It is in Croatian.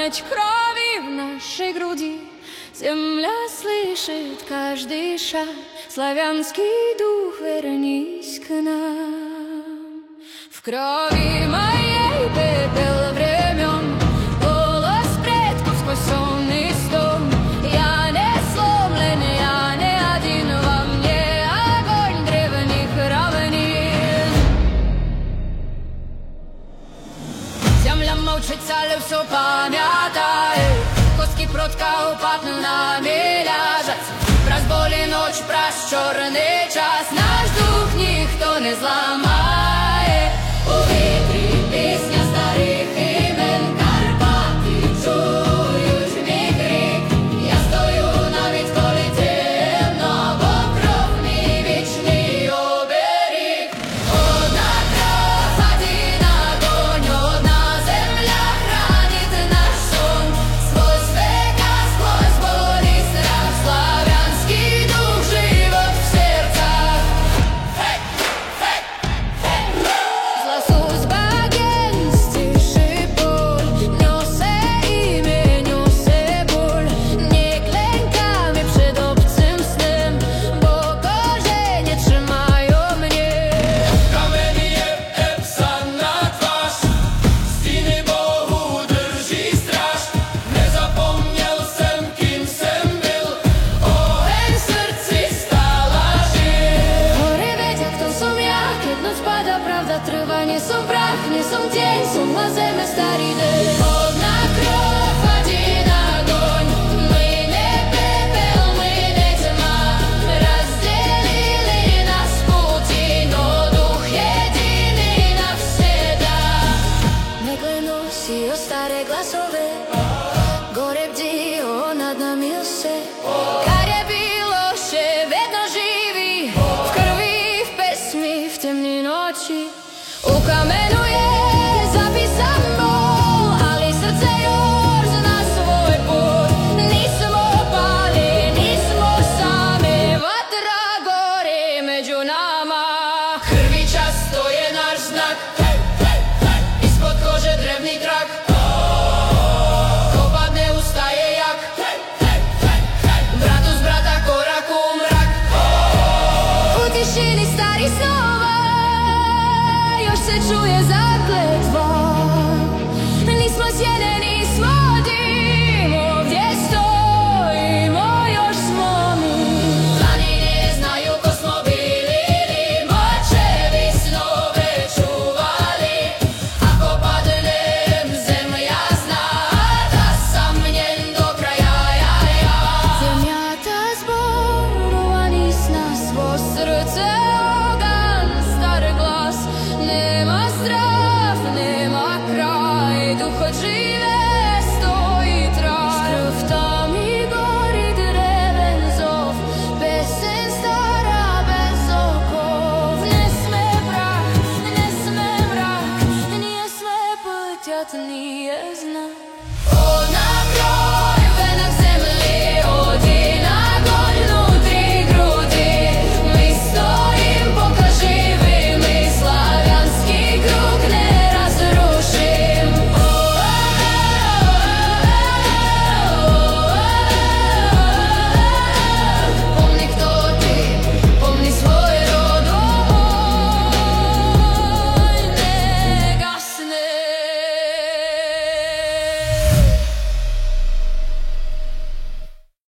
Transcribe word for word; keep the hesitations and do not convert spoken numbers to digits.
Zameť kрови в нашей груди, земля слышит каждый шаг. Славянский дух, вернись к нам. В крови моей пепел времен, голос предков сквозь сонный стон. Я не сломлен, я не один, во мне огонь древних равнин. Земля молчит, ale все памятает. Костки продков паднут на ляжать. Враз боли ночь, прас чорний час. Наш дух ніхто не зламає. У вітрі пісня старих імен. Карпати чують мій крик. Я стою навіть коли темно, бо кров мій вічний оберіг. Одна кров, один огонь, одна земля хранить наш сон. Сквозь века, сквозь боль и страх, славянский дух живет в сердцах. Хей, хей, хей. Zła służba gęsty szybol, niosę imię, niosę ból. Nie klękamy przed obcym snem, bo korzenie trzymają mnie. Kameni je psa na twarz, stiny Bohu drży straż. Nie zapomniał sem, kim sem był, oheň w serci stala żył. Chory wiedział, kto są ja, kiedy noc pada, prawda trwa. Nie są prach, nie są dzień, są na zemi stary dym. Одна кровь, один огонь, мы не пепел, мы не тьма. Разделили нас пути, но дух единый навсегда. Не клянусь ее старые глазовые, горе бди, он над нами усе. Каря біло, ще видно живі, в крові, в письмі, в темні ночі. У камену є записано, але серце його зна свой путь. Nismo pali, nismo sami, vatra gori među nama. Krwi čas, to je naš znak. Ispod kože drevni trak. Ko padne, ustaje jak. Brat uz brata, korak u mrak. U tišini starih snova još se čuje zakletva. Nismo sjedeni